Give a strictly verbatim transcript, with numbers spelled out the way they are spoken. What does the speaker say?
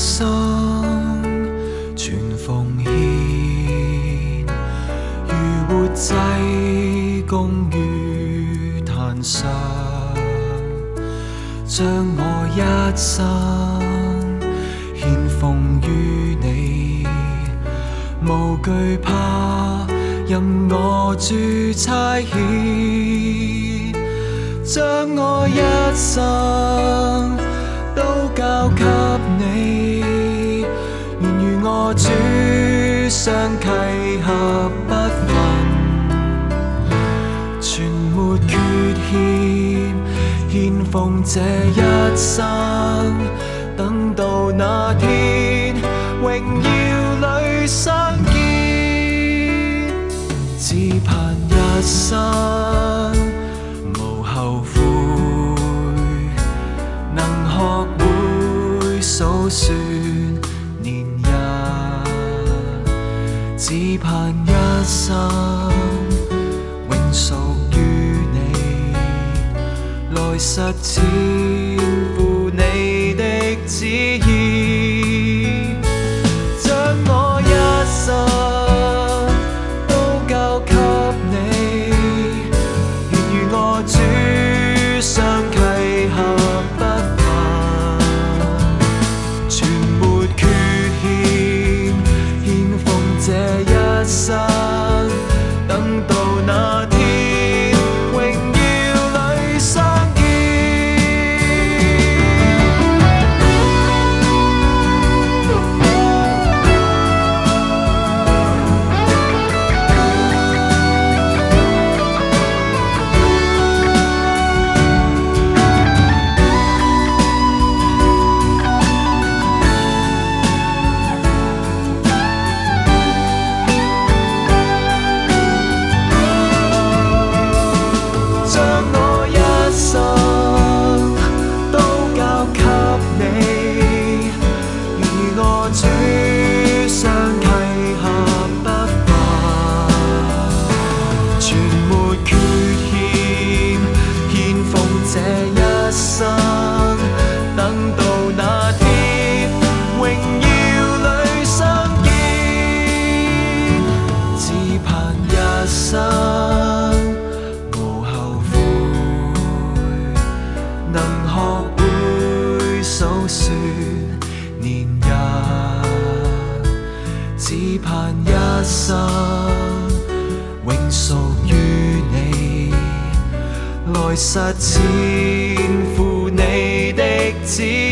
生全奉獻，如活祭供於壇上，將我一生獻奉於你，無懼怕，任我主差遣，將我一生都交給你，願與我主相契合不分，全沒缺欠，獻奉這一生，等到那天榮耀裏相見，只盼一生無後悔，能學會數算年日，只盼一生永屬於你，來實踐父你的旨意，將我一生都交給你，願與我主相契合不分，全沒缺欠，獻奉這一生，等到那天榮耀裏相見。只盼一生永屬於你，來實踐父你的旨意。